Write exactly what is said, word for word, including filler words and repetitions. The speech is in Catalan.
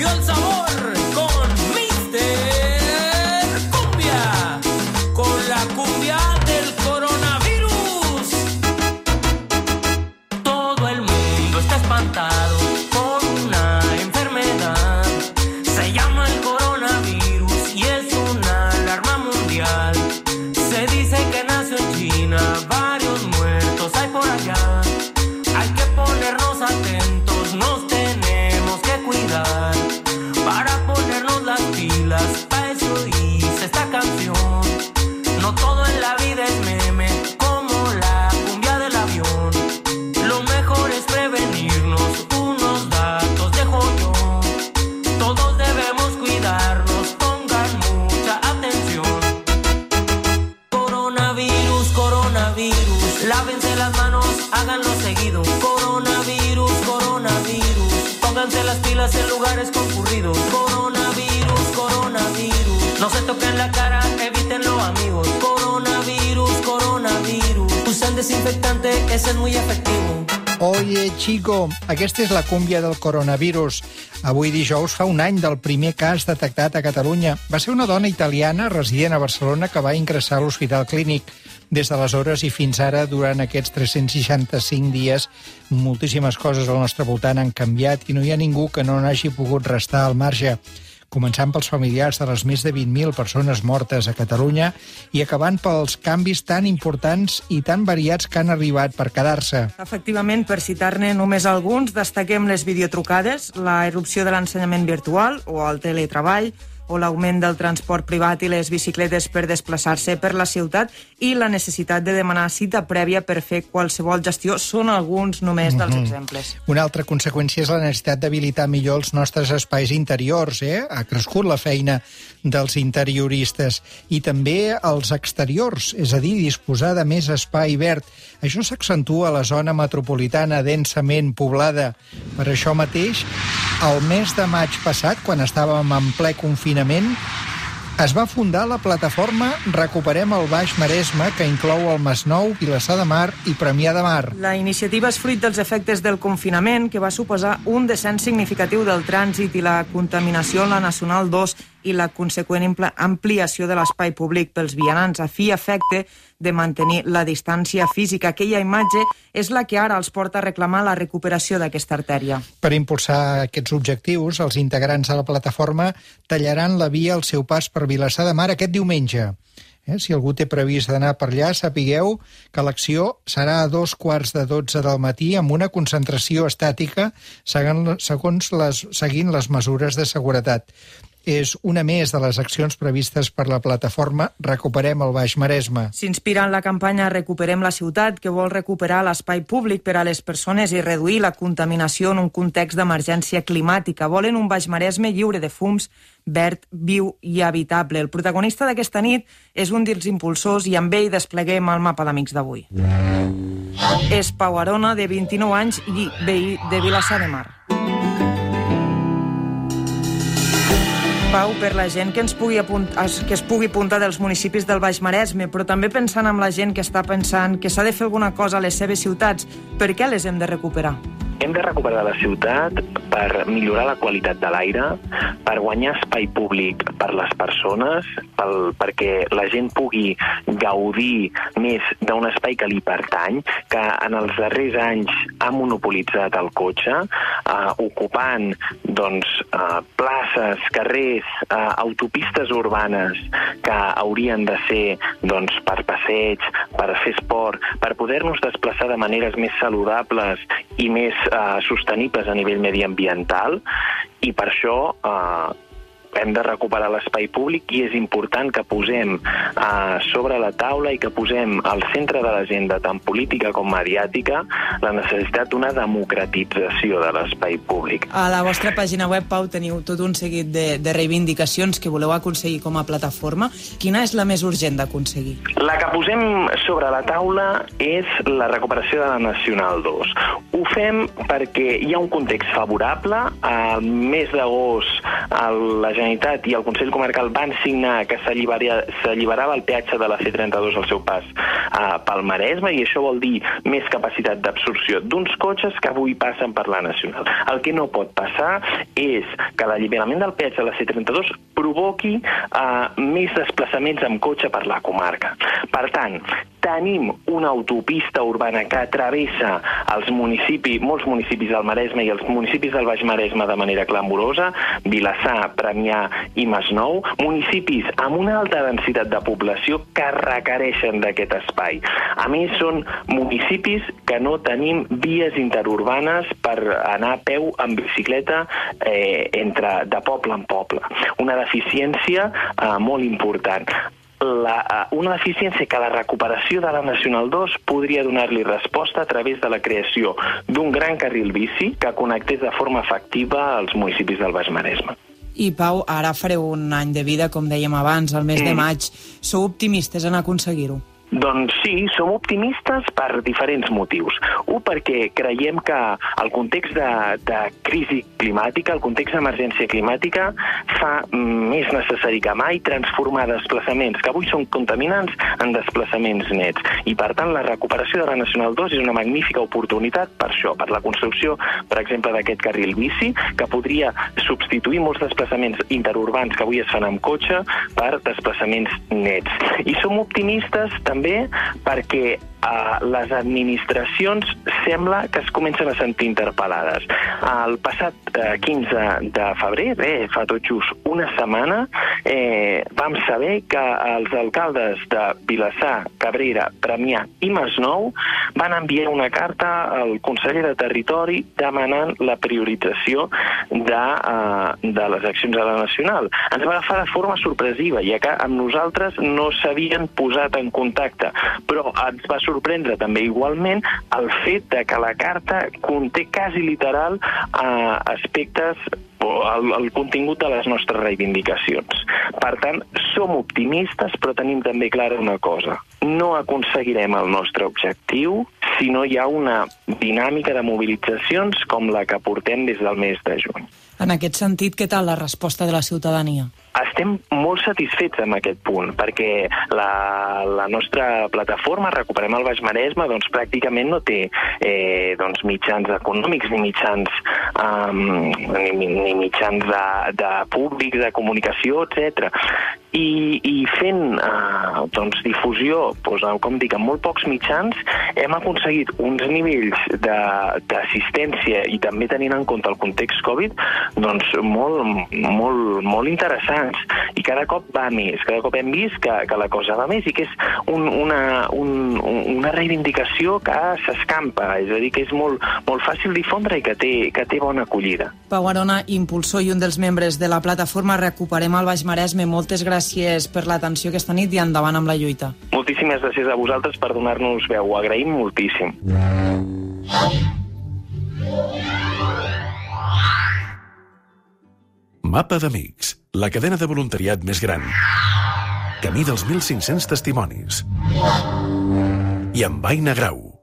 perdió el sabor con míster Cumbia, con la cumbia del coronavirus. Todo el mundo está espantado con una enfermedad. Se llama el coronavirus y es una alarma mundial. Se dice que nació en China, varios muertos hay por allá. Hay que ponernos atentos, nos tenemos que cuidar. Para ponernos las pilas, para eso hice esta canción. No todo en la vida es meme, como la cumbia del avión. Lo mejor es prevenirnos, unos datos dejo yo. Todos debemos cuidarnos, pongan mucha atención. Coronavirus, coronavirus, lávense las manos, háganlo seguido. Coronavirus, coronavirus, pónganse las pilas en lugares concurridos. Coronavirus, coronavirus, no se toquen la cara, evítenlo amigos. Coronavirus, coronavirus, usen desinfectante, ese es muy efectivo. Oye, chico, aquesta és la cúmbia del coronavirus. Avui dijous fa un any del primer cas detectat a Catalunya. Va ser una dona italiana resident a Barcelona que va ingressar a l'Hospital Clínic. Des d'aleshores i fins ara, durant aquests tres-cents seixanta-cinc dies, moltíssimes coses al nostre voltant han canviat i no hi ha ningú que no n'hagi pogut restar al marge. Començant pels familiars de les més de vint mil persones mortes a Catalunya i acabant pels canvis tan importants i tan variats que han arribat per quedar-se. Efectivament, per citar-ne només alguns, destaquem les videotrucades, la irrupció de l'ensenyament virtual o el teletreball, o l'augment del transport privat i les bicicletes per desplaçar-se per la ciutat i la necessitat de demanar cita prèvia per fer qualsevol gestió són alguns només dels mm-hmm. exemples. Una altra conseqüència és la necessitat d'habilitar millor els nostres espais interiors. Eh? Ha crescut la feina dels interioristes i també els exteriors, és a dir, disposar de més espai verd. Això s'accentua a la zona metropolitana densament poblada. Per això mateix, el mes de maig passat, quan estàvem en ple confinament, es va fundar la plataforma Recuperem el Baix Maresme, que inclou el Masnou, Vilassar de Mar i Premià de Mar. La iniciativa és fruit dels efectes del confinament, que va suposar un descens significatiu del trànsit i la contaminació en la Nacional dos i la conseqüent ampliació de l'espai públic pels vianants, a fi i efecte de mantenir la distància física. Aquella imatge és la que ara els porta a reclamar la recuperació d'aquesta artèria. Per impulsar aquests objectius, els integrants de la plataforma tallaran la via al seu pas per Vilassar de Mar aquest diumenge. Eh? Si algú té previst d'anar per allà, sapigueu que l'acció serà a dos quarts de dotze del matí amb una concentració estàtica segons les, seguint les mesures de seguretat. És una més de les accions previstes per la plataforma Recuperem el Baix Maresme. S'inspira en la campanya Recuperem la ciutat, que vol recuperar l'espai públic per a les persones i reduir la contaminació en un context d'emergència climàtica. Volen un Baix Maresme lliure de fums, verd, viu i habitable. El protagonista d'aquesta nit és un dels impulsors i amb ell despleguem el mapa d'amics d'avui. És Pau Arona, de vint-i-nou anys i veí de Vilassar de Mar. Pau, per la gent que, ens pugui apuntar, que es pugui apuntar dels municipis del Baix Maresme, però també pensant en la gent que està pensant que s'ha de fer alguna cosa a les seves ciutats, per què les hem de recuperar? Hem de recuperar la ciutat per millorar la qualitat de l'aire, per guanyar espai públic per les persones, pel, perquè la gent pugui gaudir més d'un espai que li pertany, que en els darrers anys ha monopolitzat el cotxe, eh, ocupant doncs, eh, places, carrers, eh, autopistes urbanes que haurien de ser doncs, per passeig, per fer esport, per poder-nos desplaçar de maneres més saludables i més Uh, sostenibles a nivell mediambiental, i per això uh, hem de recuperar l'espai públic i és important que posem uh, sobre la taula i que posem al centre de l'agenda tant política com mediàtica la necessitat d'una democratització de l'espai públic. A la vostra pàgina web, Pau, teniu tot un seguit de, de reivindicacions que voleu aconseguir com a plataforma. Quina és la més urgent d'aconseguir? La que posem sobre la taula és la recuperació de la Nacional dos. Ho fem perquè hi ha un context favorable. Al mes d'agost la Generalitat Generalitat i el Consell Comarcal van signar que s'alliberava el peatge de la C trenta-dos al seu pas uh, pel Maresme, i això vol dir més capacitat d'absorció d'uns cotxes que avui passen per la Nacional. El que no pot passar és que l'alliberament del peatge de la C trenta-dos provoqui uh, més desplaçaments amb cotxe per la comarca. Per tant, tenim una autopista urbana que travessa els municipis, molts municipis del Maresme i els municipis del Baix Maresme de manera clamorosa, Vilassar, Premià i Masnou, municipis amb una alta densitat de població que requereixen d'aquest espai. A més, són municipis que no tenim vies interurbanes per anar a peu amb bicicleta eh, entre, de poble en poble. Una deficiència eh, molt important. La, una deficiència que la recuperació de la Nacional dos podria donar-li resposta a través de la creació d'un gran carril bici que connectés de forma efectiva als municipis del Baix Maresme. I Pau, ara fareu un any de vida, com dèiem abans, al mes mm. de maig. Sou optimistes en aconseguir-ho? Doncs sí, som optimistes per diferents motius. Un, perquè creiem que el context de, de crisi climàtica, el context d'emergència climàtica, fa més necessari que mai transformar desplaçaments que avui són contaminants en desplaçaments nets. I, per tant, la recuperació de la Nacional dos és una magnífica oportunitat per això, per la construcció, per exemple, d'aquest carril bici, que podria substituir molts desplaçaments interurbans que avui es fan amb cotxe per desplaçaments nets. I som optimistes també també perquè uh, les administracions sembla que es comencen a sentir interpel·lades. El passat uh, quinze de febrer, bé, fa tot just una setmana, eh, vam saber que els alcaldes de Vilassar, Cabrera, Premià i Masnou van enviar una carta al conseller de Territori demanant la priorització de, uh, de les accions a la Nacional. Ens va agafar de forma sorpresiva, ja que amb nosaltres no s'havien posat en contacte, però ens va sorprendre també igualment el fet de que la carta conté quasi literal eh, aspectes o el, el contingut de les nostres reivindicacions. Per tant, som optimistes, però tenim també clara una cosa. No aconseguirem el nostre objectiu si no hi ha una dinàmica de mobilitzacions com la que portem des del mes de juny. En aquest sentit, què tal la resposta de la ciutadania? Estem molt satisfets amb aquest punt, perquè la, la nostra plataforma Recuperem el Baix Maresme doncs, pràcticament no té eh, doncs, mitjans econòmics ni mitjans, um, ni, ni mitjans de, de públic, de comunicació, etcètera. I, i fent eh, doncs, difusió, doncs, com dic, amb molt pocs mitjans, hem aconseguit uns nivells d'assistència i també tenint en compte el context Covid doncs, molt, molt, molt interessants. I cada cop va més, cada cop hem vist que, que la cosa va més i que és un, una, un, una reivindicació que s'escampa, és a dir, que és molt, molt fàcil difondre i que té, que té bona acollida. Pau Arona, impulsor i un dels membres de la plataforma Recuperem el Baix Maresme, moltes gràcies per l'atenció aquesta nit i endavant amb la lluita. Moltíssimes gràcies a vosaltres per donar-nos veu, ho agraïm moltíssim. Mapa d'Amics, la cadena de voluntariat més gran. Camí dels mil cinc-cents testimonis. I amb Aina Grau.